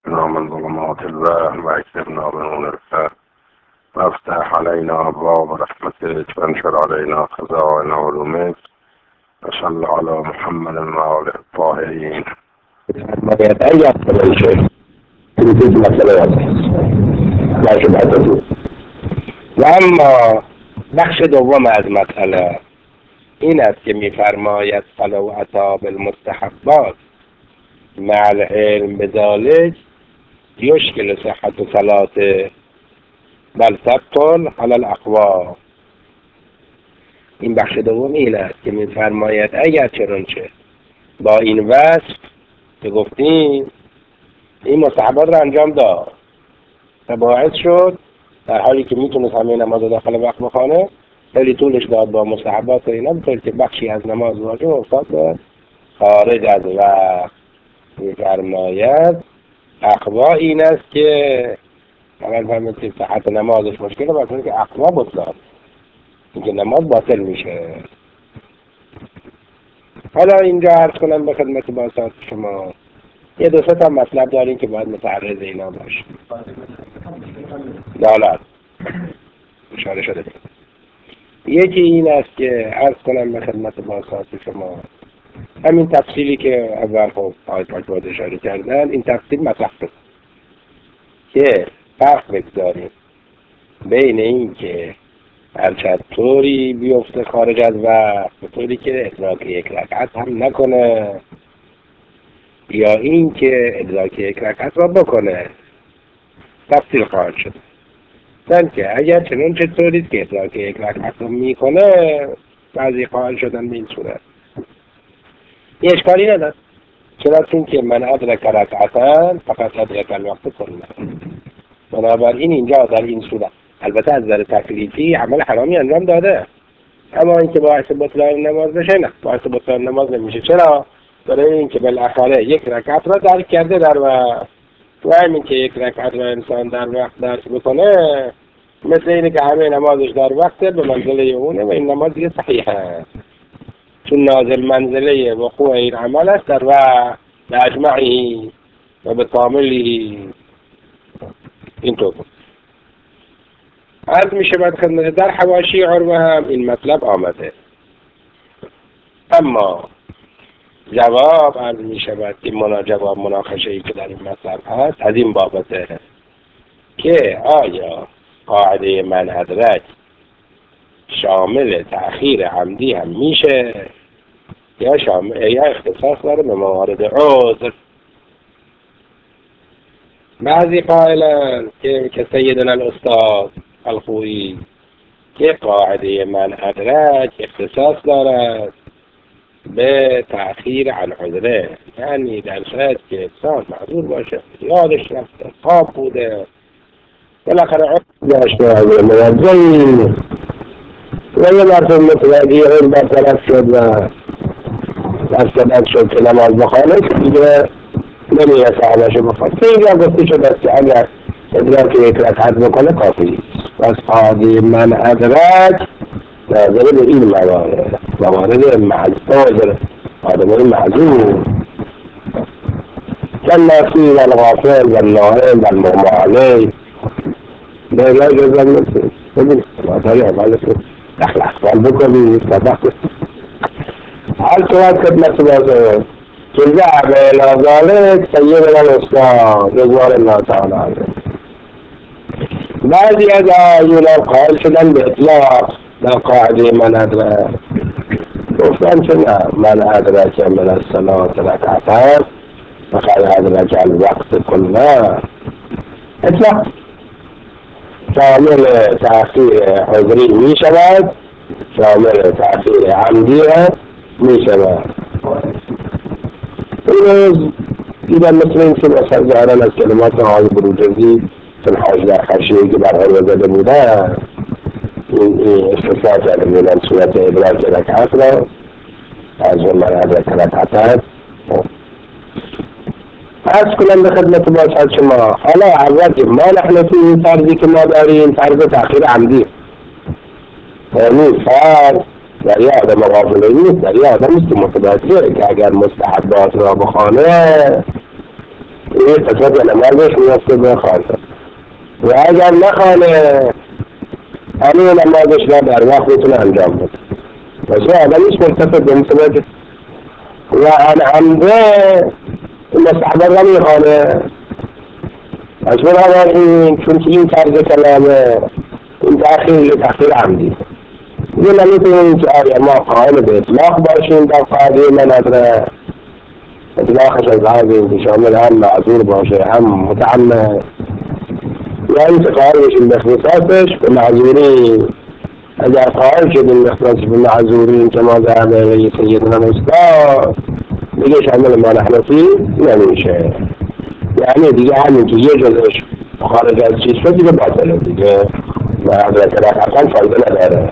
ونجنا من ظلمات الوهم واكتبنا بنور الفهم وافتح علينا أبواب رحمتك وانشر علينا خزائن علومك وصل على محمد وآله الطاهرين. ما يتأيد من الشيء يريد مثلا لا شبهة فيه. واما بخش دوم از مسئله این است که می‌فرماید فلو اتی بالمستحبات مع العلم بذلك یشکل صحت صلاته بل تبطل علی الاقوال. این بخش دوم این است که می‌فرماید اگر چنانچه با این وصف که گفتیم این مستحبات را انجام داد و باعث شد در حالی که میتونست همه نماز داخل وقت بخوانه خیلی طولش داد با مستحبات و اینا، بطور که بخشی از نماز واجب افتاد به خارج از وقت. می‌فرماید اقوا این است که اول فهمید که صحت نمازش مشکله، باید که اقوا بطلان اینکه نماز باطل میشه. حالا اینجا عرض کنم به خدمت باسط شما یه دو سه تا مطلب داریم که باید متعرض اینا باشه. دالت اشاره شده. یکی این است که عرض کنم به خدمت باسط شما همین تفصیلی که اول خب آیت پاک باید اشاره کردن، این تفصیل مطرح شد که فرق بگذاریم بین این که هرچند طوری بیفته خارج از وقت به طوری که ادراک یک رکعت هم نکنه یا این که ادراک یک رکعت را بکنه. تفصیل خواهد شد زن که اگر چنون طوریست که ادراک یک رکعت را میکنه بعضی خواهد شدن به این صورت یه اشکالی ندارد، چرا چون که من ادرک رکعتن فقط ادرک الوقت کنه. بنابراین اینجا در این صورت البته از نظر تکلیفی عمل حرامی انجام داده، اما اینکه باعث بطلان نماز بشه نه، باعث بطلان نماز نمیشه. چرا؟ برای اینکه بالاخره یک رکعت را درک کرده در وقت و همین که یک رکعت را انسان در وقت درک بکنه مثل اینه که همه نمازش در وقت به منزله اونه و این نماز دیگه صحیحه، چون نازل منزله وقوع این عمل است در وقت به اجمعی و به کاملی. اینطور عرض می شود خدمت در حواشی عروه هم این مطلب آمده. اما جواب عرض می شود که جواب مناقشه ای که در این مطلب هست از این بابته که آیا قاعده من ادرک شامل تأخیر عمدی هم میشه یا اختصاص داره به موارد عذر. بعضی قائلن که سیدنا الاستاد الخویی که قاعده من ادرک اختصاص دارد به تأخیر عن عذره، یعنی در صورت که انسان معذور باشه یادش رفته خواب بوده بالاخره عذر داشته از موضعی و یه مرتب متوجه اون برطرف شد و سبب شد که نماز بخوانه دیگه نمیرسه همشه بخواد. اینجا گفته شد است که اگر ادراک یک رکعت بکنه کافی پس قاعده من ادرک ناظر به این موارد معذور آدمای معذور كالناسي والغافل والنائم والمغمى عليه لا يجوز أن يصير ابن وطريقة مالك دخل أحوال بكري فدخل هل توقف نفسه كذاب إلى ذلك سيدنا الأستاذ رضوان الله تعالى عليه. بعض أدعيون قال شدن بإطلاق لا قاعدة من أدرك وفلان شنا من أدرك من الصلاة ركعتان فقد أدرك الوقت كله إطلاق شامل تأخير حضري می شود، شامل تأخير عمدی می شود. این دیگر مثل این که مثل ظاهران از کلمات آقای بروجردی في الحاجة خشیه که برها وزده بوده این اختصاص کرده بودن صورت ادراک رکعت را از من ادراک رکعتان. عرض کنم به خدمت باشد شما حالا اول ما نحن توی این فرضی که ما داریم فرض تأخیر عمدی، یعنی فرض در یه آدم غافلی نیست، در یه آدم است که متوجه که اگر مستحبات را بخوانه این قسمت نمازش میفته به خالصه و اگر نخانه همین نمازش را در وقت بتونه انجام بده واسه آدمیش مرتفع به مثل و عمده مستحبه را میخانه از این چون که این طرز کلامه این تأخیر عمدی یه نمیتونیم که آیا ما قائل به اطلاق باشیم در قاعده منظره اطلاقش از هذه که شامل هم معذور باشه هم متعمد یعنی که قائل بشیم به اختصاصش به معذوری اگر قائل شدیم به اختصاصش به معذوری که ما ذهب به سیدنا مصطفی دیگه شامل ما نحنفی نمیشه یعنی دیگه همین که یه جزش خارج از چیز شد دیگه باطله دیگه و حضرت رفعتان فایده نداره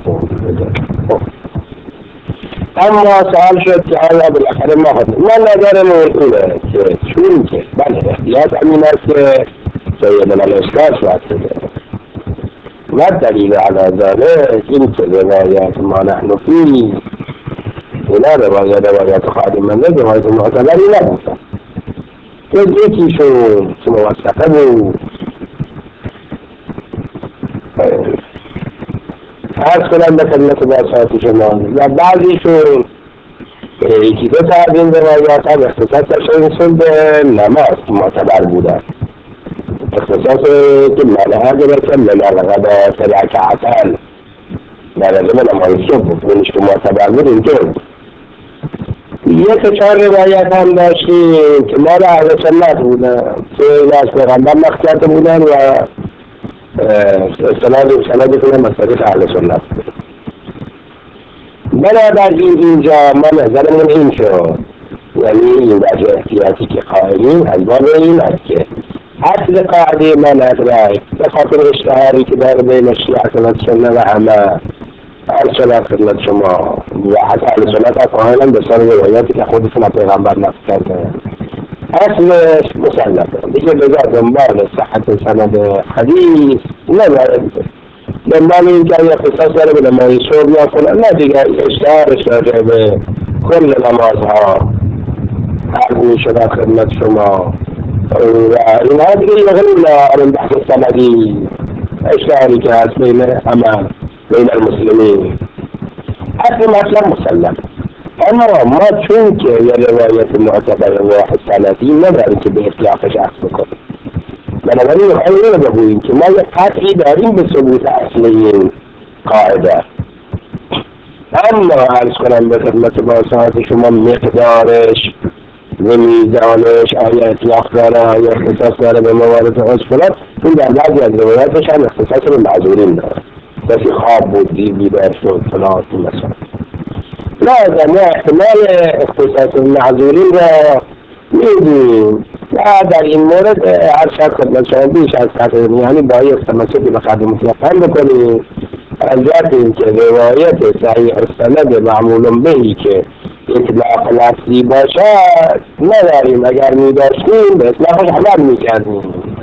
اما سوال شد که آیا بالاخره ما خود من نظرم اینه که چون که بله احتیاط همین است که سیدنا الاستاذ باید بده و دلیل علی ذلك این که روایات ما نحن فی اینا روایات خادم منزل روایات معتبری نبودن که یکیشون که موثقه بود عرض کنم به خدمت باشاتی شما و بعضیشون یکی دو تا از این روایات هم اختصاص داشتن به نماز معتبر بودن اختصاص که منها گرفتن لنالغدا رکعتن در رجب نماز صبح بود اونش که معتبر بود اینطور بود یک چهار روایت هم داشتیم که ما را اهل سنت بودن که از پیغمبر نقل کرده بودن و سند کنه مسئله اهل سنت بود بنابراین اینجا ما نظرمون این شد یعنی این وجه احتیاطی که قائلیم از باب این است که اصل قاعده من ادرک به خاطر اشتهاری که داره بین شیعه سنت و همه هر شد خدمت شما و حتی اهل سنت ها قائلن به سر روایاتی که خودشون از پیغمبر نقل کرده اصلش مسلمه دیگه بذار دنبال صحت سند حدیث نباید دنبال این که اختصاص داره به نماز صبح یا فلان نه دیگه اشتهارش راجع به کل نمازها عرض می شده خدمت شما و اینها دیگه یغنی لارن بحث سندی اشتهاری که هست بین همه بین المسلمین اصل مطلب مسلم اما ما چون که یه روایت معتبر واحد سندی نداریم که به اطلاقش عکس بکنیم بنابراین میخوایم اینو بگوییم که ما یه قطعی داریم به ثبوت اصل این قاعده اما عرض کنم به خدمت باشات شما مقدارش و میزانش آیا اطلاق داره آیا اختصاص داره به موارد اصفلات این در بعضی از روایاتش هم اختصاص به معذورین داره کسی خواب بود دیر بیدار شد فلان مثلا لازم احتمال اختصاص معذورین را میدیم و در این مورد هر شخص خدمت شما بیش از تقریبا یعنی باید تمسکی به خادم مطلقاً بکنیم از جهت اینکه روایت صحیح السند معمول بهی که اطلاق لفظی باشد نداریم اگر میداشتیم به اطلاقش عمل میکردیم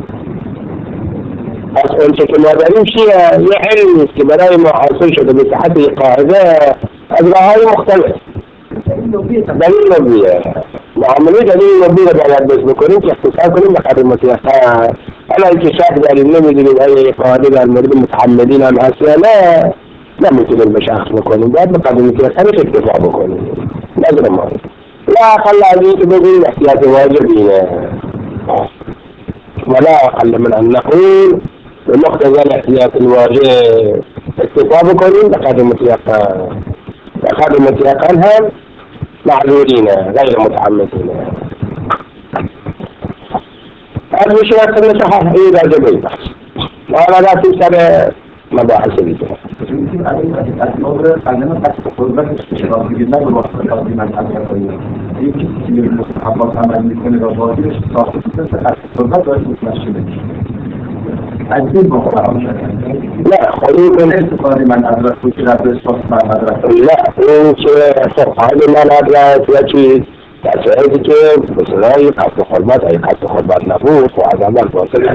از اونچه که ما داریم چیه؟ یه علمی است که برای ما حاصل شده به صحت قاعده از راه‌های مختلف دلیل نبیه معامله دلیل نبیه رو باید بس بکنیم که اختصار کنیم به خادم مطلقاً حالا اینکه شک داریم نمیدونیم آیا قاعده در مورد متعمدین هم هست یا نه نمیتونیم به شخص بکنیم باید به خادم مطلقاً اکتفا بکنیم نظر ما لا اقل از این که بگوییم احتیاط واجب اینه ولا اقل من ان نقول بمقتضى الاحتياط الواجب اكتفاء بکنیم به خادم مطلقاً و خادم مطلقاً هم معذورین غیر متعمدین از میشه اصلا صحیح راجع به این بحث حالا رفتیم سر مباحث دیگه الأمر أننا تقريبا استشراف جدا بالوصف من الأمر يمكن المستحبات عمل يكون الواجب استشراف تقريبا متمشي عايزين بقى لا خلينا استفادة من أدرس وكذا بالصف من أدرس لا هذا ما أدرس وشيء تأثير که بسرعی قصد خربات ای قصد خربات نبود و از عمل باطل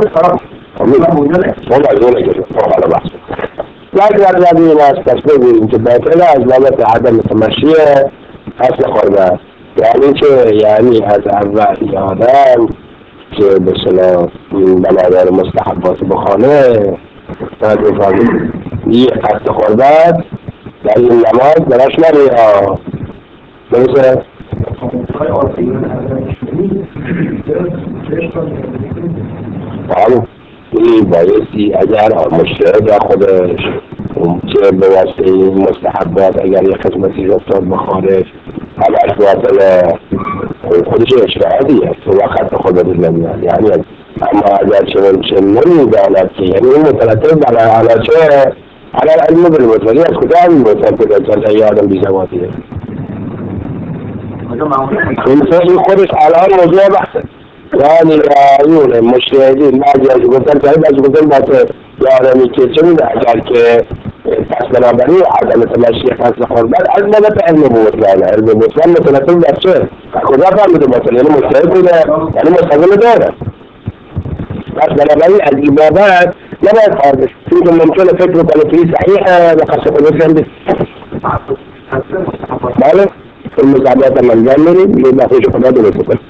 موجوده که حالا بحث لكن الذي لا يستشبه بالانتباه إلى أسباب عدم التمشي قصد خربات یعنی که یعنی از اول آدم که به صلاح بنابر مستحبات بخانه باید بفهمید یه قصد قربت در این نماز براش نریا درسته؟ این بایستی اگر مشترک خودش چه به واسطه این مستحبات اگر یه خدمتی رفتار بخارج همش باطله خودش اجتهادیه تو وقت خودت نمیاد یعنی اما اگر چه نمیداند که یعنی این مترتب علی چه علی علم بالمطلقی از کجا این مترتب که آدم بی‌سوادیه این خودش الان موضوع بحثه یعنی اون مشاهدین بعضی از گفتن باید یادمی که چه میده اگر که پس بنابراین عدم تماشی فصل قربت از بابت علم بطلانه علم بطلان متنطب در چه؟ کجا فهمیده باطل؟ یعنی مشاهد بوده یعنی مستقل داره پس بنابراین از این بابت نباید خواهدش چون ممکنه فکر کنه توی صحیحه و قصد قدر کنده بله المصابات من جمعی یه بخوش خدا دلسه کنه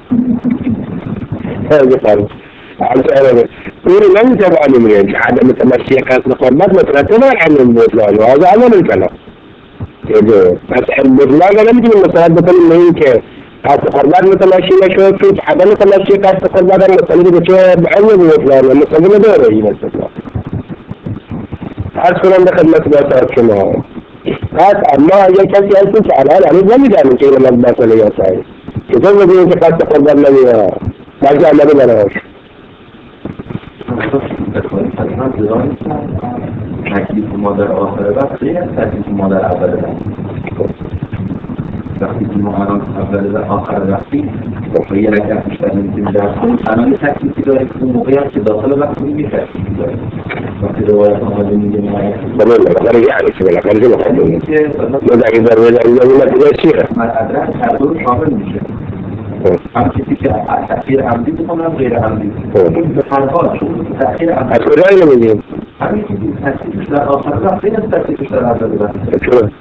يقول لن تبعني من عدم تمشي قصد قربات مترتبة عن البطلان وهذا عمل الكلام بس البطلان لم يكن مترتبة منك قصد قربات متمشي نشوف عدم تمشي قصد قربات مترتبة عن البطلان المستقبل دوره هنا البطلان أذكر أن خدمة بطلات شما قصد أما أي كسي أنت تعالى يعني لم يدعم كلمة بطلة يا سعيد كيف يقول أنت قصد قربات لم بعضی عملی بناش تکلیف مادر آخر وقت خیلی از تکلیف مادر اول وقت وقتی که ما الان اول و آخر وقتی و یه رکعت بیشتر نمیتونیم درس کنیم الان تکلیفی داریم که اون موقعی هست که داخل وقت میگه تکلیفی داریم وقتی روایت آمده میگه بالاخره یعنی که بالاخره ادرک هر دو شامل میشه هم کسی که تأخیر عمدی بکنم غیر عمدی به حال تأخیر عمدی از کجایی نمیدیم؟ همین که تأخیرش در آخر وقت خیلی از تأخیرش در اول وقت چرا؟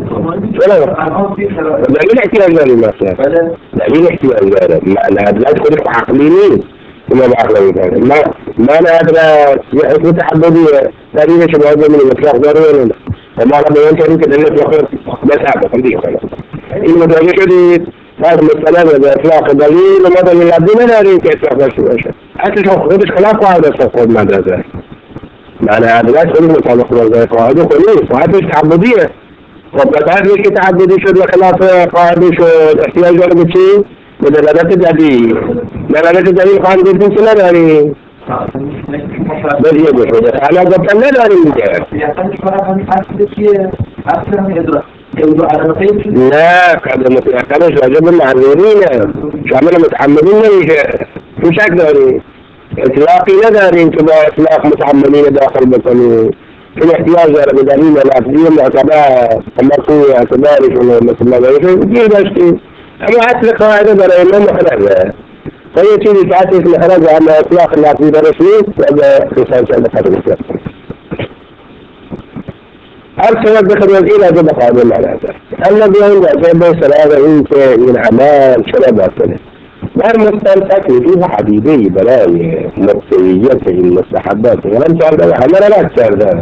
دلیل احتیاج داریم مثلا دلیل احتیاج داره معنی ادرک خودش عقلی نیست ما بعقل میکنه معنی ادرک یه حکم تحبودیه دلیلش باید بمینیم اطلاق داره یا نه و ما را بیان کردیم که دلیل اطلاق بسعب بخون دیگه کنم این متوجه شدید هذا مسألة بإطلاق دليل وما دليل عبدين لا يريد إطلاق بشوشة حتى شو خذش خلاف قاعدة تقول مدرسة معنى هذا لا تقول مطابق لغاية قاعدة خليص وحتى تعبدية وبتعرف ليش تعبدي شو خلاف قاعدة شو احتياج جانب شيء بدلالات الدليل دلالات الدليل قاعدة بنت لا داري بل يقول أنا قلت لا داري لا قد متأكدش واجب المعذورين شامل متحملين مش أقدر إطلاقي نداري انتباه إطلاق متحملين داخل بطني في الاحتياج على بدليل الأفضل معتبار مرفوع اعتباري مثل ما بيقول دي بشتي أما حتى قاعدة برأي ما مخرجة فهي تيجي تعطيك مخرجة أما إطلاق الأفضل برسلين وهذا خصوصا على قدر الكلام أرسل بخدمة إلى جبهة هذا المعنى الذي عند جبهة سلامة إنت من أعمال شرباتنا ما المستمسك فيها حبيبي بلاي مرتبية المستحبات ولم تعرف أنا لا أكثر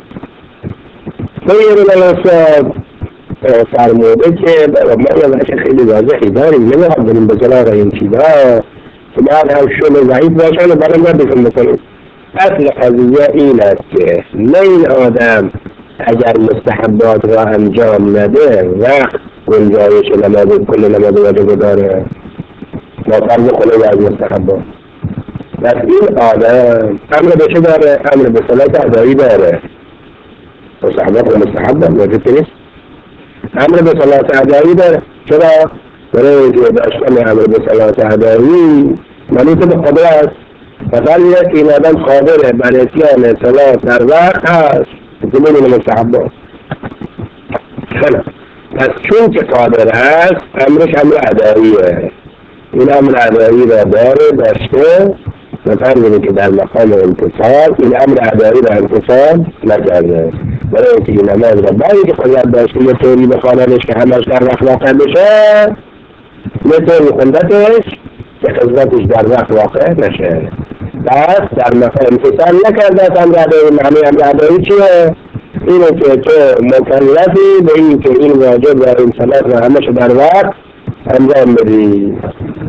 غير الأنصاب فارمودك ومرة ما شيخ إلي واضح داري من يحب من بزلاغة ينشدها سمعنا الشغل ضعيف باشانا برا ما بكم مثلا أطلق هذه إلى لين آدم اگر مستحبات را انجام نده وقت گنجایش نماز کل نماز واجب داره ما فرض کنه از مستحبات بس این آدم امر به چه داره؟ امر به صلات ادایی داره مستحبات و مستحبات واجب نیست امر به صلات ادایی داره چرا؟ برای که داشتن امر به صلات ادایی منوط به قدرت فقط این آدم قادره بر اتیان صلات در وقت هست زمین المستحبات خلا پس چون که قادر هست امرش امر اداییه این امر ادایی را داشته و فرمونه که در مقام امتصال این امر ادایی را امتصال نکرده برای اینکه این نماز را باید که قدرت داشته یه طوری بخواندش که همش در وقت واقع بشه مثل خوندتش که خزنتش در وقت واقع نشه. بس در امتثال نکرده امر ادایی. معنی امر ادایی چیه؟ اینه که تو مکلفی به این که این واجب و این صلات و همش در وقت انجام بدی.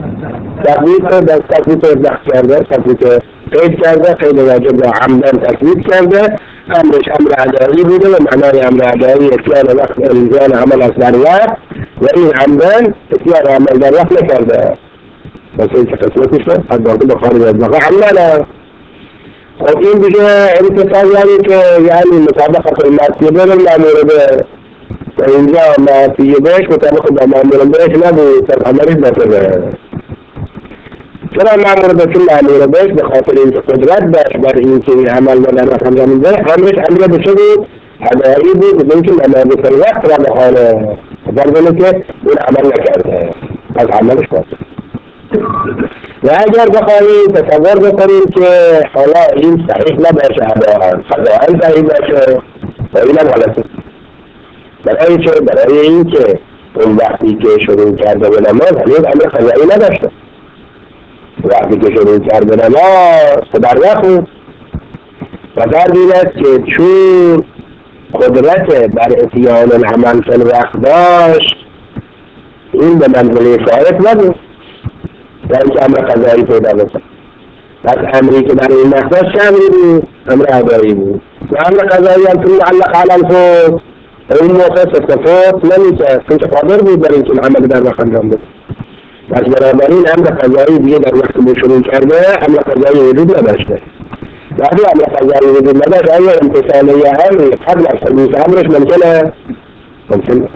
تکلیف دخت کرده، تکلیف قید کرده، قید واجب را عمدن تکلیف کرده، امرش امر ادایی بوده و معنای امر ادایی اتیان وقت انجام عمل از در وقت و این عمدن اتیان عمل در وقت نکرده. بس این که قسمتش رو از باقی بخاری از باقی عملنا. خب این دیگه امتصال یعنی که یعنی مطابقت المطلوبه بالمأمور به و اینجا مطلوبهش مطابق با مأمور بهش نبود در عملش نتبه. چرا مأمور به چون مأمور بهش به خاطر اینکه قدرت داشت بر این که این عمل در وقت انجام میده امرش امر بشه بود ادایی بود بدون که نماز وقت را بخوانه در ضمن که اون عمل نکرده از عملش باشه. و اگر بخواهید تصور بکنیم که حالا این صحیح نباشه خداوند صحیح باشه و اینم غلطه. برای چه؟ برای این که اون وقتی که شروع کرده به نماز هنوز امر خدایی نداشته. وقتی که شروع کرده به نماز در وقت و در دیدست که چون قدرت بر اتیان العمل فی الوقت داشت این به منزله فائت نبود در اینکه امر قضایی پیدا بکنه. پس امری که برای این مقدار چه امری بود؟ امر ادایی بود. و امر قضایی هم که معلق علی الفوت این موقع فوت نمیشه چون قادر بود برای اینکه عمل در وقت انجام بده. پس بنابراین امر قضایی دیگه در وقت که شروع کرده امر قضایی وجود نداشته. وقتی امر قضایی وجود نداشت آیا امتثال امر قبل از حدوث امرش ممکنه؟ ممکنه.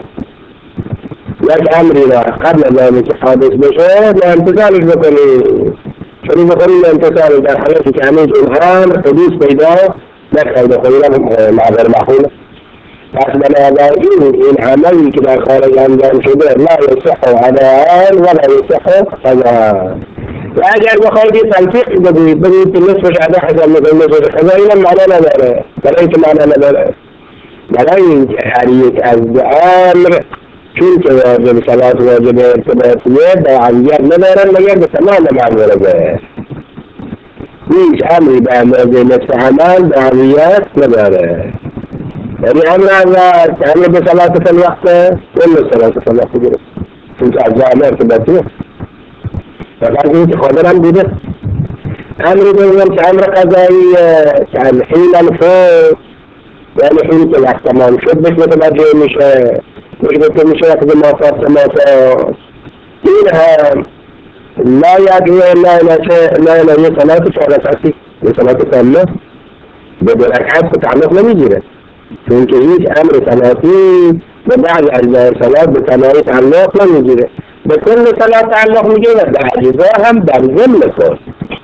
یک امری را قبل از اینکه حادث بشه به امتثالش بکنی. شروع بکنی به امتثال در حالتی که هنوز اون امر حدوث پیدا نکرده. خودی معذر مخونه. پس بنابراین این عملی که در خارج انجام شده لا یصح اداء ولا یصح قضاء. و اگر بخواید تلفیق بگویید که نصفش ادا حساب میکنید نصفش قضا اینم معنا نداره. برای اینکه معنا نداره برای اینکه هر یک از امر چون که واجب صلات واجب ارتباطیه با عملیت ندارن مگر به تمام معموله به هیچ امری به اندازه نصف عمل به عملیت نداره. یعنی امر اول که امر به صلات فی الوقت کل صلات فی الوقت گرفت چون که از جامعه ارتباطیه و فرض این که قادر هم بوده. امر دوم که امر قضایی که از حین الفوت یعنی حین که وقت تمام شد بهش متوجه میشه مشبه میشه وقت مافات این هم لا یدعو لا یه صلات فارساتی یه صلات تامه به دو رکعت تعلق نمیگیره چون که هیچ امر صلاتی به بعض اجزای صلات به تمامی تعلق نمیگیره. به کل صلات تعلق میگیره و به اجزا هم در ضمن کن.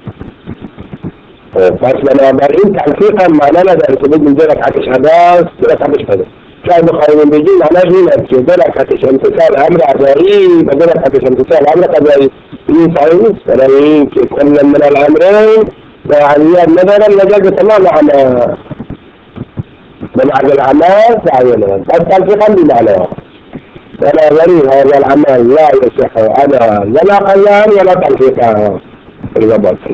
پس بنابراین تلفیق هم معنا نداره که بگیم دو رکعتش اداست دو رکعتش بده. شاید بخواهیم بگیم معناش این است که دو رکعتش امتثال امر ادایی و دو رکعتش امتثال امر قضایی این صحیح نیست. برای این که کل من الامرین و علیت ندارن مجال به تمام عمل بمعنى العمل تعينه بس تلفيقا بمعنى بنابراين هذا العمل لا يصح أبدا ولا قيام ولا تلفيقا إذا باطل.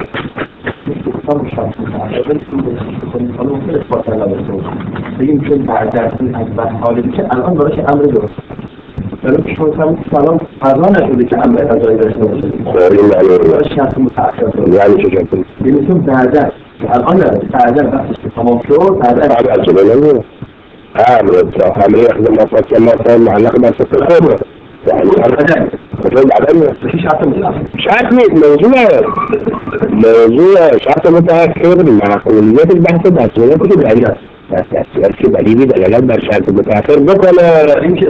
يمكن بعد ذلك حالی که الان براش امر درست ولی شما سلام قضا نشده که امر قضایی داشته باشه براش شرط متأخر یعنی چه جمعه؟ یعنی چون بعدا الان بعدا وقتش که تمام شد بعدا نمیده امر يخدم مفاصل معلق بس الخبرة يعني أبدا في شرط موضوع شرط متأخر مع قوليات البحث بأسئلة العلاج أركب عليه دلالات بشرط متأخر بكرة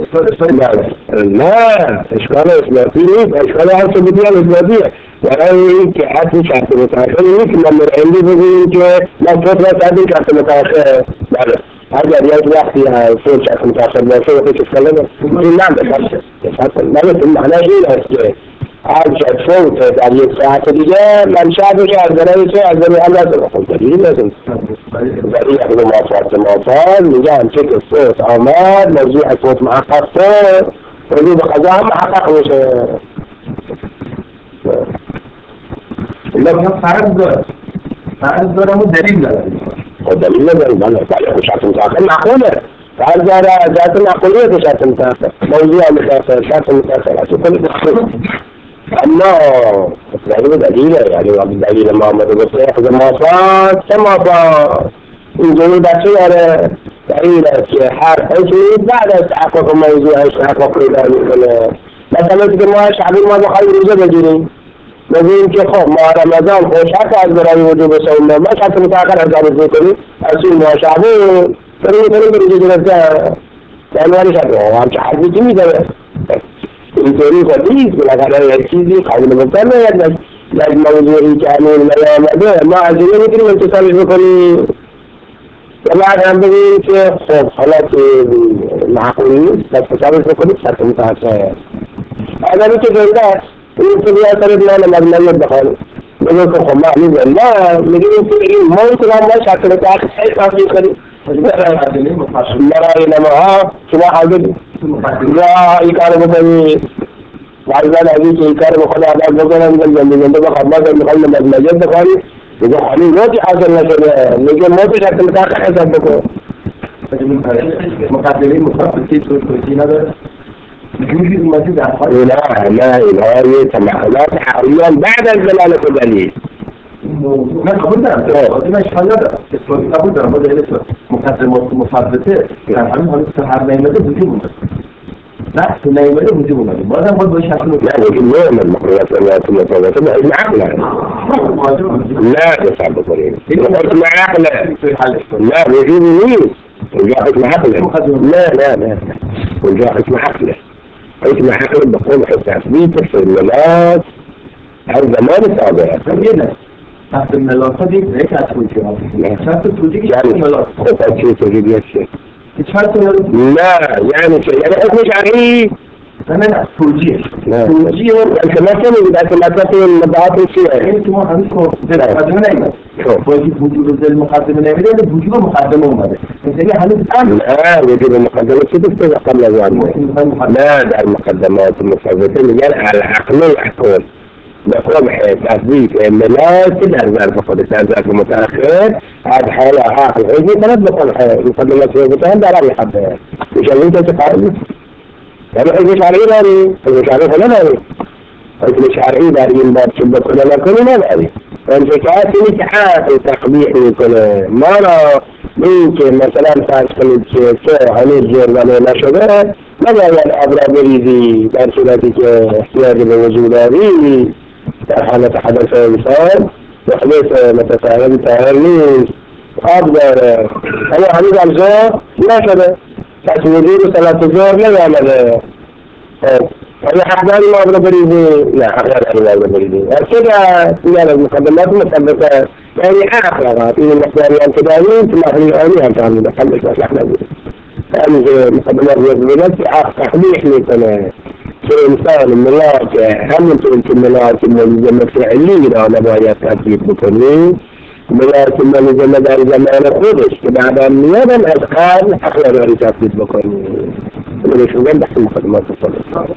لا إشكال إثباتي إشكال عن ثبوتية إثباتية وأنا كأتي شرط متأخر يمكن لما عندي بقول لا فترة هذه شرط متأخر هذا اليوم وقتها يصير شخص متأخر بأسئلة في الكلام نعم بس نعم معناه إيه هذا فوت در یک ساعت دیگه منشأ بشه از برای هم لازم خود دلیل لازم برای اخذ موافقات میگه همچه که فوت آمد موضوع فوت محقق شد موضوع به قضا هم محقق میشه لكن فرض داره و دلیل نداره ودليل نظري بله شرط متأخر معقولة فهل ذات معقولية شرط متأخر موضوع متأخر شرط متأخر عشان كل تحصيل أما دليل يعني بالدليل ما مدرسة إذا ما فات كما فات يقولوا بس على دليل حرف اسمه بعد تحقق الموضوع تحقق مثلا ما شعبي ما بخير وجب جري نقول که خب ما رمضان خوش حتی از برای وجوب صوم ما شرط متأخر حساب میکنیم اصول ما شعبه فرمی بریجه گرفته عنوان شده هم چه حرفی که میداره اینطوری خودیست بالاخره یک چیزی قابل گفتن باید یک موضوعی که همین نیامده ما از اینه میتونیم امتصالش بکنیم و بعد هم بگیم که خب حالا که معقولی نیست پس حسابش بکنیم شرط متأخر آدمی که زنده است این که بیا سرد نه مبنیت بخواه بگو که خب معلوم نه میگیم این موت را ما شرط متأخر خیلی تحقیق کنیم برای نماها شما حاضر یا این کار بکنی بعضان عزیز که این کار بخواد آدم بکنم زنده بخواد ما میخوایم مبنیت بخوانی میگه خالی موتی حاصل نشده میگه موتی شرط متأخر حساب بکن مقدمه مخصصی توی نداره جوزي المزيد عن خالص لا إلهي تمحلات حريا بعد الدلالة الدليل ما قبلنا مش خلنا قبلنا بدأ لسه مقدمة مفاضلة يعني هم السحاب نايمة بوجودهم لا نايمة بوجودهم ما دام برضه يشحنوا يعني اليوم المقريات المفاضلة مع عقلها لا تسعب بطريقة مع عقلها لا وجود مين وجاءت مع عقله لا وجاءت مع عقله اسمع حقل بقول التثبيت في الملاك أو زمان سابقا خلينا تحت الملاك دي ليش هتوجه شرط توجيه يعني الملاك خطأ شيء توجيه الشيء شرط لا يعني شيء أنا مش عليه أنا توجيه أنت ما تقول إذا أنت ما تقول المبعث الشيء أنت ما عندكم مقدمة نايمة وجود وجود المقدمة نايمة ده وجود مقدمة وماذا أنت ليه هنتعامل لا وجود المقدمة كده قبل ذلك لا ده المقدمات المفاضلة يعني العقل يحكم بقوم تثبيت الملاك الأرزاق فقد الأرزاق المتأخر هذا حالة عقل عزي ثلاث بقول المقدمات المفاضلة ده لا يحبها مش اللي أنت تقارن يعني المشاعرين هذه المشاعرين هذا المشاعرين هذه باب شبك ولا كل ما هذه فالفكرة متعاق التقبيح لكل مرة ممكن مثلا تاسكن الشيء هنجر ولا نشبه ماذا الأبرا بريدي ترسلتك احتياج الوجود هذه حالة حدث إنسان وحدث متفاهم تهرنيس أبدا أنا حديث عن زور نشبه تسويدين صلاة الظهر لا يعمل أنا حقاني ما أبغى بريدي لا حقاني ما أبغى بريدي كده يعني المقدمات مثبتة يعني آخر في المقداريان كدائين ثم أهل الآلية تعمل محمد وأسلحنا يعني مقدمات يزمينات تحبيح لكنا في إنسان الملاك هم أنت الملاك المجمع فعلي أنا بغاية تأكيد بكني ملاك المجمع زمان الخدش بعد النيابة الأذقان أخلى غير تأكيد بكني من شو جنب حسن مقدمات الصلاة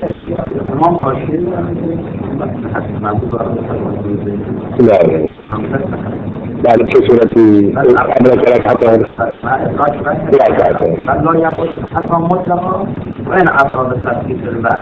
لا بعد شو سورتي عبر ثلاث حتى لا تعرف لا يقول حتى مطلقا وين أصاب التفكير البعض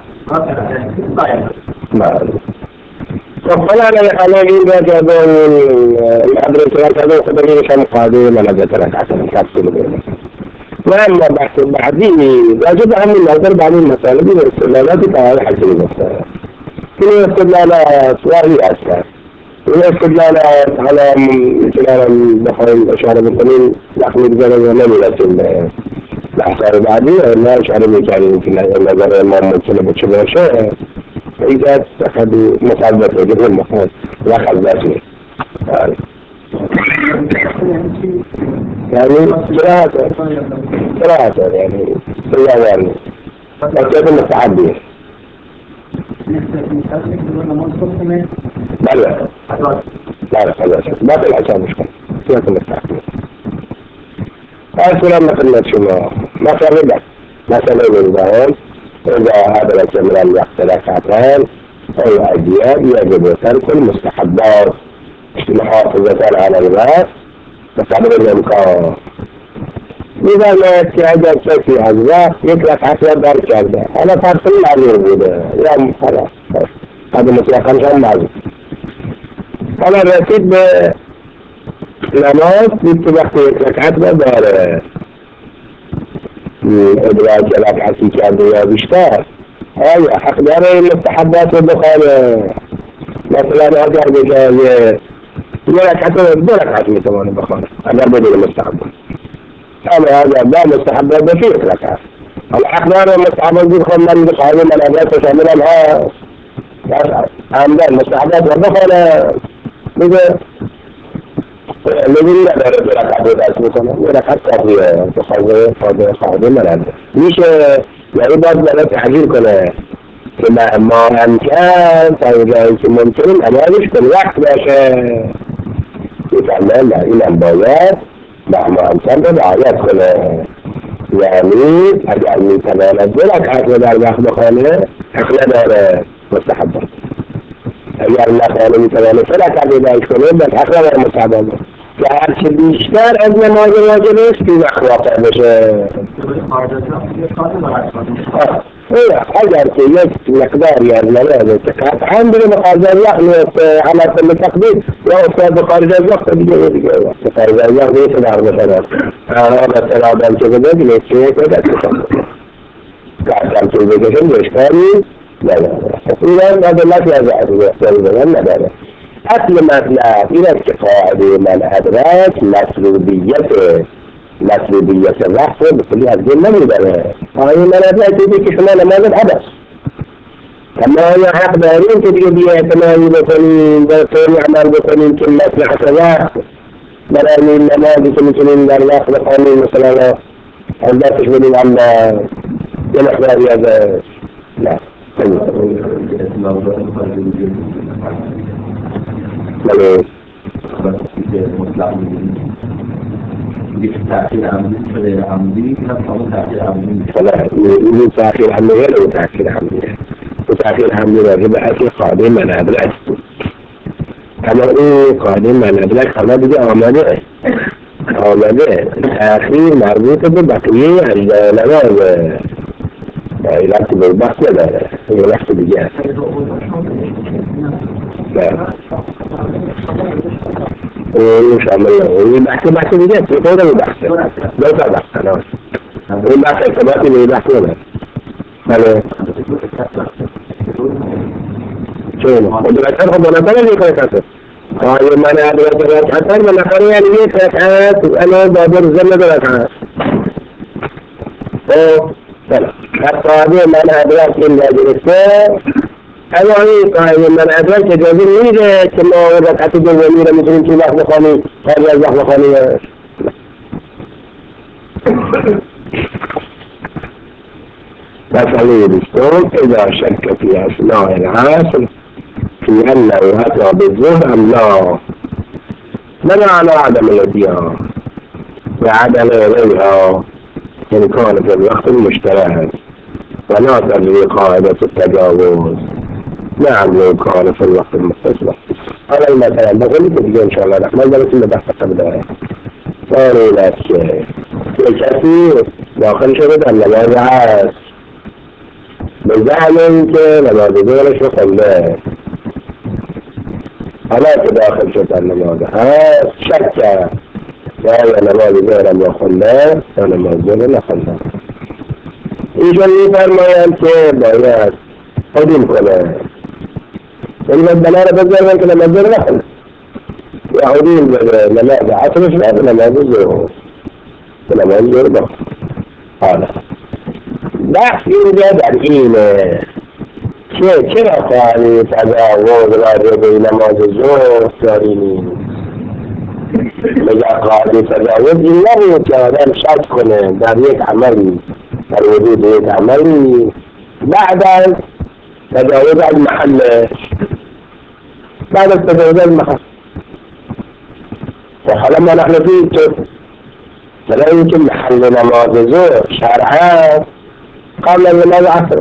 فطلعنا على إذا جابوا العبر ثلاث هذول خبرين كانوا قادمين على ثلاث عشر كابسول وأما بحث بعدين واجب عن النظر بعد المسألة بالاستدلالات تعالى حسب المسألة كل الاستدلالات وهي أساس والاستدلالات على مثل البحر الأشعار المقنين نحن نتجرب نملة الأحصار بعدين لا أشعر مكان في النظر المهم سنة بتشبه شيء إذا أخذوا مصابة وجه المحمد وأخذ ذاته يعني ثلاثة يعني بالله وكيف المتعدي لا خلاص ما في العشاء مشكلة كيف المتعدي هاي لما قلنا شنو ما في ربع ما سمعنا الظاهر إذا هذا الأجمال يقتل ركعتين أو أيام يجب ترك المستحبات محافظة على الناس بقدر الإمكان. إذا ما يتعجل كيف هذا يكلف حسب دار كذا أنا فرق المعلوم بوده يا خلاص هذا مطلقا كان معلوم. أنا رسيت بنماز باتباق ركعات بدار إدراج ركعة كذا بيشتغل هاي حق دار المستحبات والبخاري مثلا أجر بجاية ركعات مثلا بخاري أجر بدون المستحبات أنا هذا لا مستحبات بفيه ركعات الأحضار المستحبات دي خلنا نقول من الأبيات وشاملها عندنا المستحبات والبخاري بده لذين لا ركعات مثلا ركعات كافية تخاذ من عنده مش يعني بعض لا تحجير كله ما أمكان فإذا ممكن أنا مش كل وقت عشان يتعمل إلى البيات مع أمكان بضعيات كله يعني أجعلني كمان أدلك حسب دار بأخذ خانة أخلى دار مستحبات أجعلنا خانة كمان فلك عبد الله يكون بس أخلى دار مستحبات كهر شدي اشتار أدنى واجب في أخواته مش إيه حجر كيف مقدار يعني لا تكاد عندنا مقدار يخلط على كل تقدير وأستاذ خارج الوقت بيجي خارج الوقت يتدار مثلا أنا مثلا بنت كذا جلست كذا كان تقول لي كذا إشكالي لا إذا هذا لا يزعل ولا أصل مثلا إلى القواعد من الأدراك مسلوبية الرحص بكل هذه المنبرة هاي من الأدراك تجي كشمال ماذا الحدث كما هي حق دارين تجي بيها تمام بسنين دارتين يعمل بسنين كل مصلحة الرحص مراني لما بسنين الرحص بقانين مثلا عندها تشملين عما ينحضر هذا لا تأثير عملي غير عملي نفهم تأثير عملي فلا يوجد تأثير عملي غير تأثير عملي وتأثير عملي غير بأثير قادم على أبلاك أما إيه قادم على أبلاك خلا بجي أمانة تأخير مربوط ببقية الجلالة إلاك بالبحث لا إلاك بجاه لا وش عمله بحث بجاه يقول بحث لو كان بحث أنا والبحث كباتي اللي بحث ولا هذا شنو ودراسات خبرنا ترى اللي كانت قال ما أنا دراسات حتى من أخرين اللي كانت أنا بابر زمن دراسات فلا حتى ما أنا دراسات اللي درسته أنا قال من أدرك جزء ميزة كما ورد حتى جزء مثل كي لحظة خاني هذا لحظة خاني فصلي بالصوم إذا شك في أثناء العصر في أنه أتى بالظهر أم لا بنى على عدم الاتيان وعدم غيرها إن كان في الوقت المشترك وناظر لقاعدة التجاوز نعم لو كان في الوقت المختصر أنا مثلا بقول لك إن شاء الله ما زالت إلا بحث قبلها صاروا لك الكثير وآخر شرط أن ما عاش بزعلك لما بدون شغل له ألا تداخل شرط أن ما عاش شك لا أنا ما بدون أن يخل له أنا ما بدون أن يخل له إيجاني فرمايان بيان قديم كله إذا الدلالة بزر كده مزر نخل يهودين لماذا عصر شباب لماذا زوره لماذا زوره هذا بحث يوجد الحين شيء كرة يعني تجاوز غير بين لماذا زوره سارينين مجا قاعدة تجاوز إلا كان شرط كله داريك عملي الوجود يتعمل بعد تجاوز المحل بعد تجاوز المحل فلما نحن فيه فلا يمكن محل نماذج شارعات قبل النماذج عصر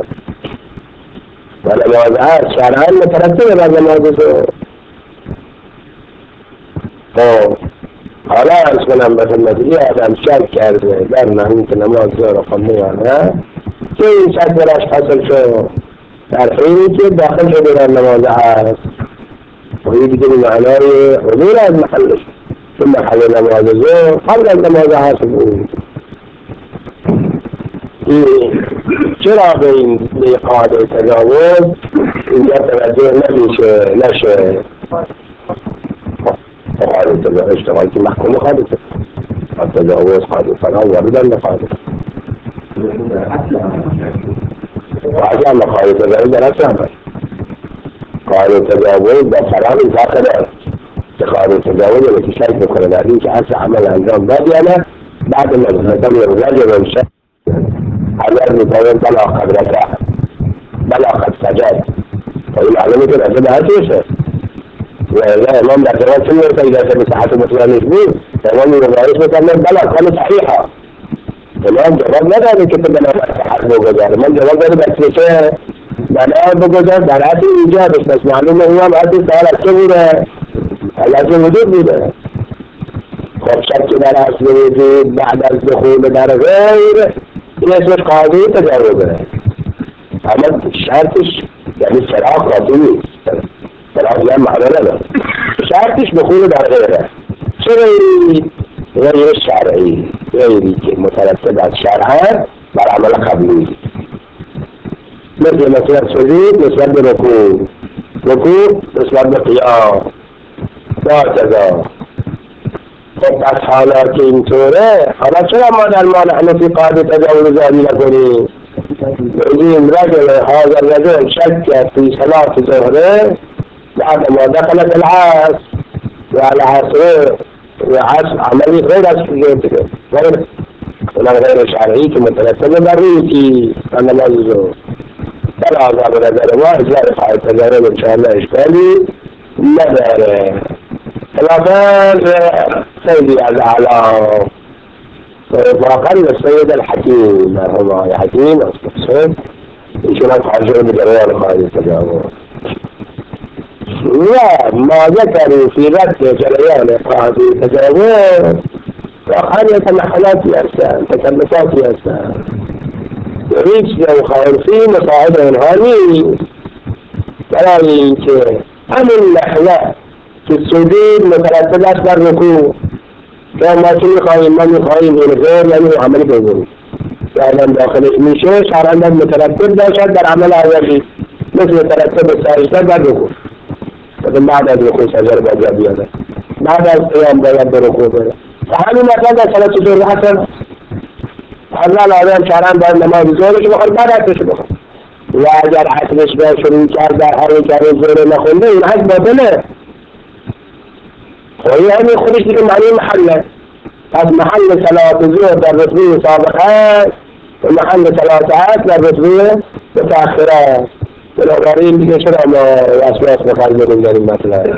ونماذجات شارعات مترتبة بعد نماذج خب حالا ارز کنم به خدمت یه آدم شک کرده در نمید نماز ظهر خونده یا نه که این شک برش حاصل شد در حینی که داخل شده در نماز هست و این دیگه معنای حضور از محلش ثم محل نماز ظهر قبل از نماز هست بود. چرا به این قاعده تجاوز اینجا توجه نشه قاعده تجاوز اشتغال که محکوم قاعده تجاوز قاعده فلان واردن قاعده واجه اما قاعده تجاوز در اصل هم قاعده تجاوز با فلان اضافه دارد که قاعده تجاوز رو که شک بکنه در این که اصل عمل انجام داد یا نه بعد مجلسان یه روزه اگر میتوان بلا قد رکع بلا قد سجد و این معلومه که رجل هستیشه و اذا امام در جواب چون میرسه اذا که بصحت مطلعنش بود امام میرسه بکنه بلا کان صحیحا امام جواب نداره که تو بلا قد صحت بگذار امام جواب داره بسیشه بلا بگذار در اصل ایجابش بس معلومه امام اصل سوال از چه بوده از وجود بوده خب شک در اصل وجود بعد از دخول در غیر این اسمش قاعده تجاوزه اما شرطش یعنی چراغ کافی نیست چراغ یه معنی نداره شرطش دخول در غیره چه غیر شرعی غیری که مترتب از شرع بر عمل قبلی مثل سجود نسبت به رکوع نسبت به قیام هكذا خب پس حالا که اینطوره حالا چرا ما در مال حنفی قاعده تجاوز جاری نکنیم؟ بگیم رجل هذا الرجل شک في صلاة ظهره بعد ما دخلت العصر والعصر عملی غیر از سجود غیر شرعی که مترتب بر رویی که نماز ظهر در آزاد نظر ما اجزای قاعده تجاوز انشاءالله اشکالی نداره خلافان سيدي الأعلى وقال السيد الحكيم مرحبا يا حكيم أستقصد يشوف حجر بجوار قاعدة التجاوز لا ما ذكروا في رد جريان قاعدة التجاوز وقال يتنحلات يأسان تكلفات يأسان يريد لو خير في مصاعد هذه ترى أم النحلات في السجود مترتب أكبر ركوع كما تلقى من يقايم من غير يعني عمل بذور يعني داخل ميشه شرعا مترتب باشد در عمل أولي مثل ترتب السجدة در ركوع لكن بعد الركوع سجر بأجابية بعد القيام باید برکوع بره همین مثلا در صلاة ظهر حسن حضرت آدم شرعا باید نماز ظهرش بخواد بعد عصرش بخواد و اگر عصرش به شروع کرد در حرکت ظهر نخونده این حج باطله و یعنی خودش دیگه معنی محله از محل صلاة ظهر در رتبه سابقه و محل صلاة عصر در رتبه متأخره بنابراین دیگه چرا ما وسواس بخواد بدیم در این مطلب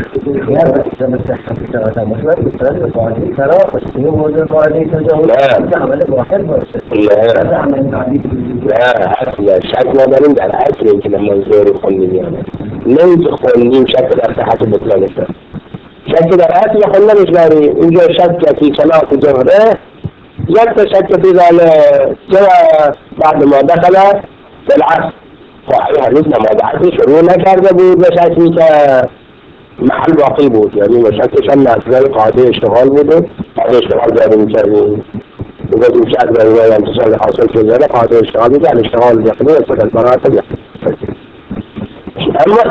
لا اصلا شک نداریم در اصل اینکه نماز ظهر خوندیم نمیشه خوندیم شک در صحت مطلقش شک در اصل خوندنش داریم اینجا شک فی صلاة ظهره یک شک فی ذلك بعد ما دخل في العصر صحیح هنوز نماز عصر شروع نکرده بود و شکی که محل باقی بود یعنی و شکش هم نصفه قاعده اشتغال بود و قاعده اشتغال داریم میکردیم بگذیم شک در روی انتصال حاصل شده قاعده اشتغال بود یعنی اشتغال یقینی استقل برات اما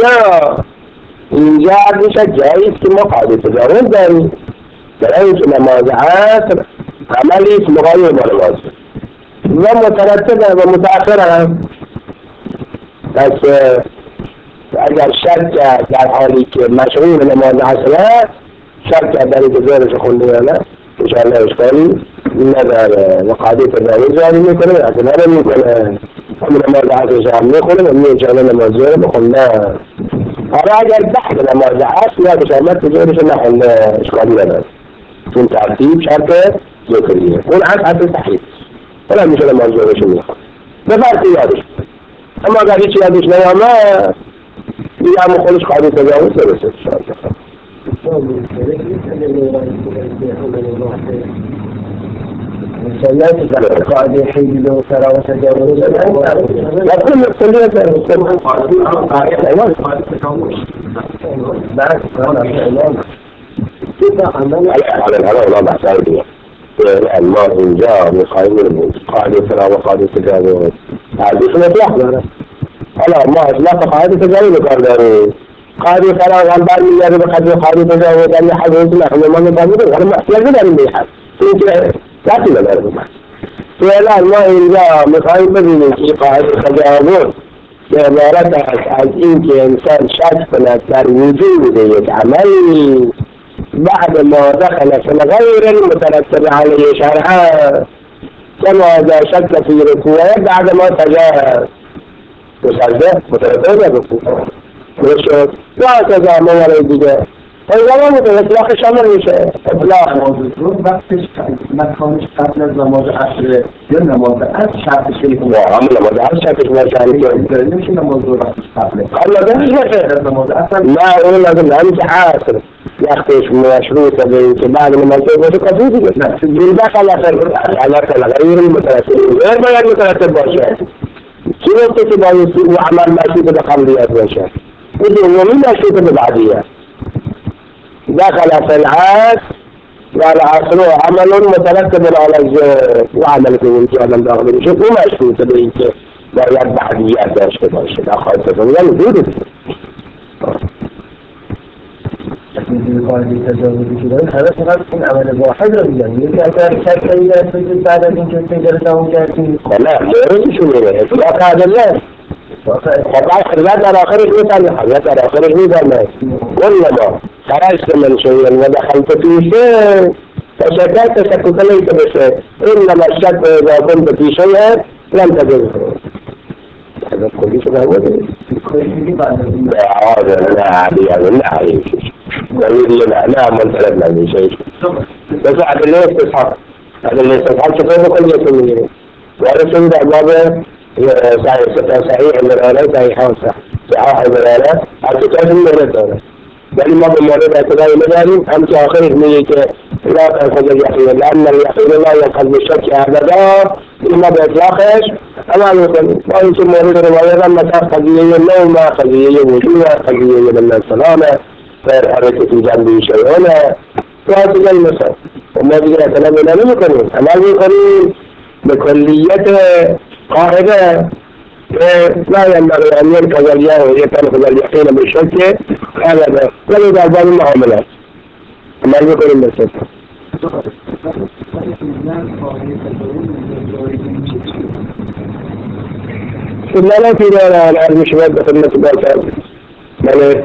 اینجا میشه جاییست که ما قاعده تجاوز داریم برای که نماز عصر عملیست مقایم با نماز و مترتب و متأخر هم پس اگر شک در حالی که مشغول نماز عصر شک در اینکه ظهرش خونده یا نه انشاءالله اشکالی نداره و قاعده تجاوز جاری میکنه اعتبار میکنه هم نماز عصرش هم میخونه و انشاءالله نماز ظهر بخونده حالا اگر بعد نماز عصر یا بشامت ظهرش نخونده اشکالی نداره چون ترتیب شرط ذکریه اون عصر صحیح ولی میشه نماز ظهرش میخونه بفرقی یادش اما اگر هیچی یادش نیامد دیگه همون خودش قاعده تجاوز درسته قاعدة حيد له ترى وتجاوز لا كل على الهواء ولا بحث الله إن جاء بقائمين قاعدة ترى وقاعدة تجاوز هذه سنة واحدة على الله إطلاق قاعدة تجاوز قاعدة ترى غنبان من يجب قاعدة تجاوز أن يحفظ نحن ما نقابله ولا ما يجب أن يحفظ لا تجاوز فلا الله إن جاء بقائمين قاعدة تجاوز عبارتها عن إنك إنسان شاكفنا كان وجود يتعمل بعد ما دخل في غير المترتب عليه شرعا كما إذا شك في ركوعه بعد ما تجاهل وسجد مترتب ركوعه وهكذا ما ورد جاء فإذا ما مترتب شامل میشه اطلاق موضوع وقتش مکانش قبل از نماز عصر یا نماز عصر شرطش کنیم عمل نماز عصر شرطش باشه نمیشه نماز وقتش قبل از نماز عصر لا اقول لازم امس عصر وقتش مشروط به بعد نماز باشه کافی دیگه نه داخل على غير المترتب غير ما المترتب باشه چی وقتی که باید عمل مشروط به قبلیت باشه عمومی مشروط به بعدیت دخل في العصر والعصر عمل مترتب على الزوج وعمل في الانسان داخل شوف ما مشروط بإنك لا يتبع بعديات داشته باشه لا خالص ولا وجود لكن قاعدة تجاوز كده هذا فقط من عمل واحد رجل يعني أكثر شيء في بعد أن تنتهي جالسين لا مو شو اللي إطلاق هذا لا فقط خلات على آخر المثال خلات على آخر المثال كلما خرجت من شيء ودخلت في شيء فشككت شكك ليس بشيء إنما الشك إذا كنت في شيء لم تجده هذا كل شيء هو لا منطلب من شيء بس هذا اللي يستصحب هذا اللي يستصحب شكله كل يسميه ورسول بابه صحيح الولاء صحيح الولاء أعتقد من الدولة بل ما بمورد اعتقاد المجالين أمس آخر إثنية لا تأخذ اليقين لأن اليقين لا ينقل بالشك أبدا إما بإطلاقش أما يقول ما يمكن مورد الرواية أنها قضية النوم قضية وجوه قضية من السلامة فيرحرك في جنبه شيئون وهذا المسألة وما بيجي أتنامنا لم يقولون أما يقولون بكلية قاعدة لا ينبغي أن يركز اليوم ويتنقض اليقين بالشك هذا ولذا باب المعاملات ما يقول المسجد لا في العلم شباب بخدمة الباشر يعني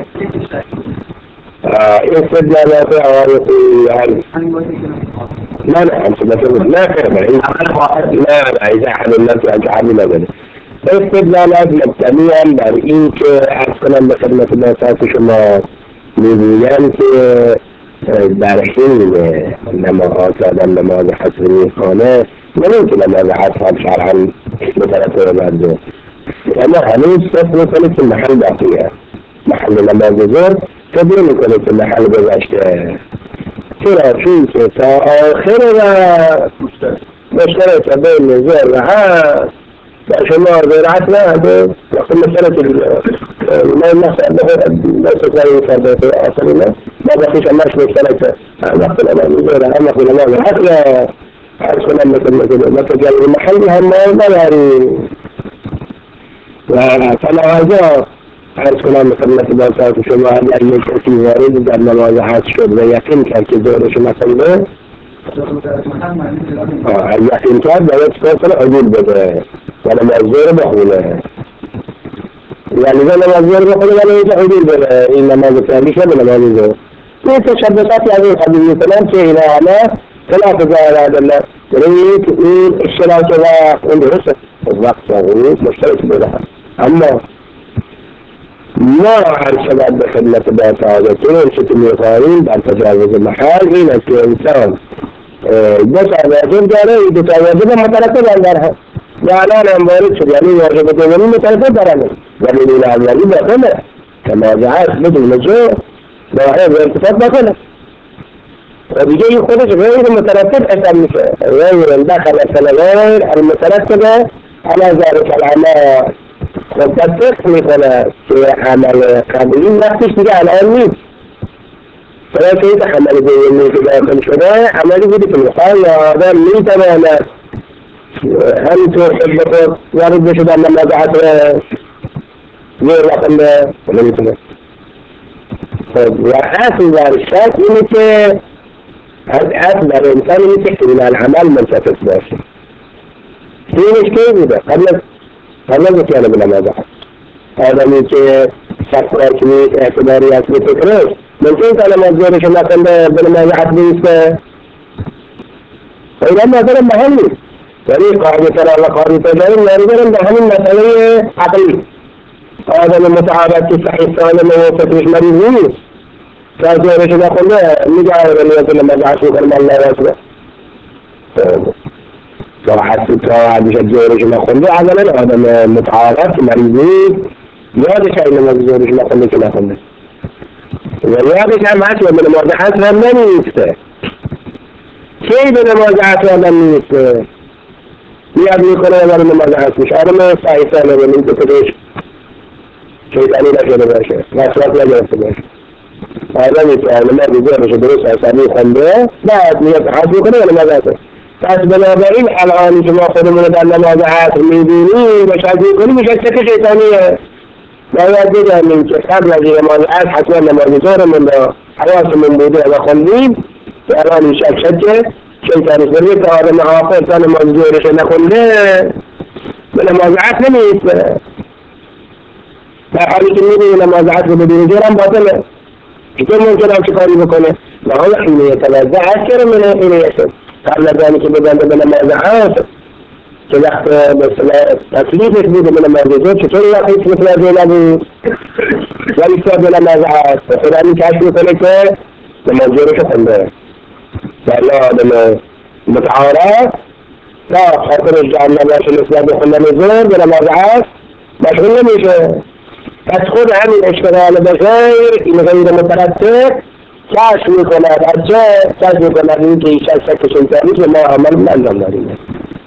استدلالات عوارض العلم لا أنت مثلا لا كلمة لا إذا أحد الناس أجعل ذلك استدلالات مبتنية برئيك أصلا بخدمة الباشر شما میگویند که در حین نماز آدم نماز حسب میکنه نمیتونه نماز حسب شرعا مترتب برده اما هنوز صف میکنه که محل باقیه محل نماز ظهر تبیه میکنه که محل گذشته چرا چون که تا آخر و مشترک بین ظهر و هست شما زراعت نهده لكن مسألة ما نستطيع فرد في أصلنا ما بقيش أماش مسألة وقت الأمان زورة أما في الأمان حتى عرفنا ما تجعل المحل هم ما يعني فلا هذا عرفنا مثلا تباسات شما أن يكفي وارد أن ما زحات شبه يقين كان كذور شما سيده اليقين كان بيت فوق حدود بده ولا مأزور بخونه يعني إذا مأزور بخونه ولا يتحدود بده إنما ذكرني شبه لما يزور يتشبسات يعني الحديث السلام شيء إلى أعلى ثلاثة ظاهر هذا الله يريد الشراء كذا عنده حسن الضغط صغير مشترك بها أما ما عن سبب بخدمة بات هذا كل ستم يقارين بعد تجاوز المحال هنا الإنسان بس هذا جاره يتجاوز مترتب على درها يعني أنا مبارك يعني واجب تجاوز مترتب على يعني لا يعني بقى كما جاءت بدل مجهول نواحی ارتباط نکنه و دیگه این خودش غیر مترتب حساب میشه غیر دخل غیر المترتب على ذلك العمل متفق میکنه که عمل قبلی وقتش دیگه الان نیست برای که این عمل دیگه که داخل شده عملی بودی که میخواه یا آدم میتواند همینطور خود بخود وارد بشه در نمازحت غیر وقت نمیتونه و اصل در شک اینه که اصل در انسان اینه که این العمل منتفق باشه اینش که بوده قبل از اتیانه به نمازحت آدمی که شک کنید اعتباری از به فکرش ممکن که نماز دارش نکنده به نمازحت بیسته و این هم نظر مهم نیست یعنی قاعده تر و قاعده تجاریم ناریدارم به همین مسئله عقلی آدم متعارض که صحیح سالم و فکرش مریض نیست که از دارش نکنده میگه آره نیاز نمازحت میکنم الله رسوله صراحت تا عدش الزورش نخونده اولا آدم متعارض که مریض نیست یادش این نماز زورش نخونده که نخونده و یادش هم هست و به نمازحت هم نمیسته کی به نمازحت آدم نیسته یاد میکنه و نمازحت میشه آدم صحیح سالم و نیست کدش شیطانی نشده باشه وسواس نگرفته باشه آدمی که نماز زورش درست حسابی خونده بعد نیت حد میکنه و نمازحته پس بنابراین الان که ما خودمون در نماز عصر میبینیم و شاید میکنیم میشه شک شیطانیه باید بدانیم که قبل از نماز عصر حتما نماز ظهرمون را حواسمون بوده و خوندیم که الان این شک شیطانی کنید که آدم حافظ تا نماز ظهرش نخونده به نماز عصر نمیسته در حالی که میبینی نماز عصر بدون ظهر هم باطله چطور ممکن هم چه کاری بکنه؟ نهایا حینه یتوضع عصر منه حینه یسر قبل از آنی که بگنده به نماز عصر که وقت تکلیفش بوده به نماز ظهر چطور وقتی که متوجه نبود ولی سر به نماز عصر خدا این کشف میکنه که نماز ظهرش خونده ولی آدم متعارض تا خاطرش جمع نباشه نسبت به خوندن ظهر به نماز عصر مشغول نمیشه پس خود همین اشتغال به غیر این غیر مترتب کشف میکند از چه کشف میکند این که ایش از شک شیطانی که ما عمل انجام داریم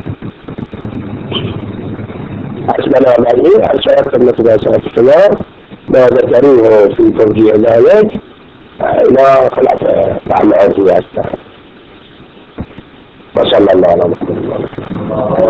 از بنابراین از شاید خدمت باشد شما ناظرگری فی توجیه ذلک اینا خلاف فهم عرضی هستند و صلی الله علیه و سلم